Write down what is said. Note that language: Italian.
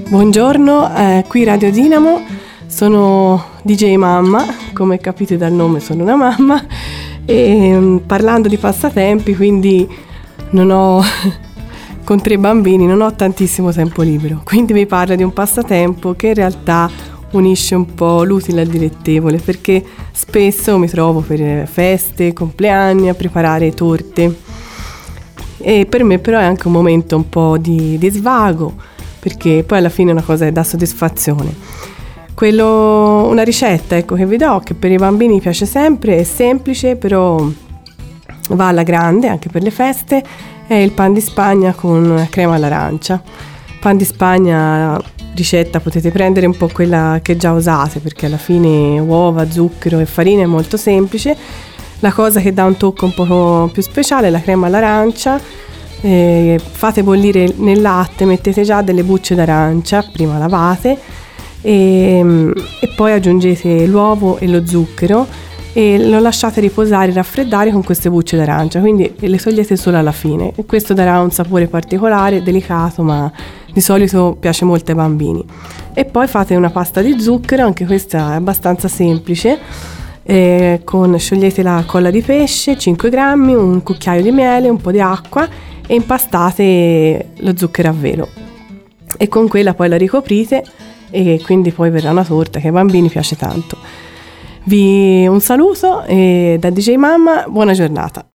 Buongiorno, qui Radio Dinamo, sono DJ Mamma, come capite dal nome sono una mamma e parlando di passatempi, quindi con 3 bambini non ho tantissimo tempo libero, quindi vi parlo di un passatempo che in realtà unisce un po' l'utile al dilettevole, perché spesso mi trovo per feste, compleanni a preparare torte e per me però è anche un momento un po' di svago, perché poi alla fine è una cosa che dà soddisfazione. Una ricetta che vi do, che per i bambini piace sempre, è semplice però va alla grande anche per le feste, è il pan di Spagna con crema all'arancia. Pan di Spagna, ricetta, potete prendere un po' quella che già usate, perché alla fine uova, zucchero e farina è molto semplice. La cosa che dà un tocco un po' più speciale è la crema all'arancia. Fate bollire nel latte, mettete già delle bucce d'arancia prima lavate e poi aggiungete l'uovo e lo zucchero e lo lasciate riposare, raffreddare con queste bucce d'arancia, quindi le togliete solo alla fine e questo darà un sapore particolare, delicato, ma di solito piace molto ai bambini. E poi fate una pasta di zucchero, anche questa è abbastanza semplice. Sciogliete la colla di pesce, 5 grammi, un cucchiaio di miele, un po' di acqua e impastate lo zucchero a velo e con quella poi la ricoprite e quindi poi verrà una torta che ai bambini piace tanto. Un saluto da DJ Mamma, buona giornata.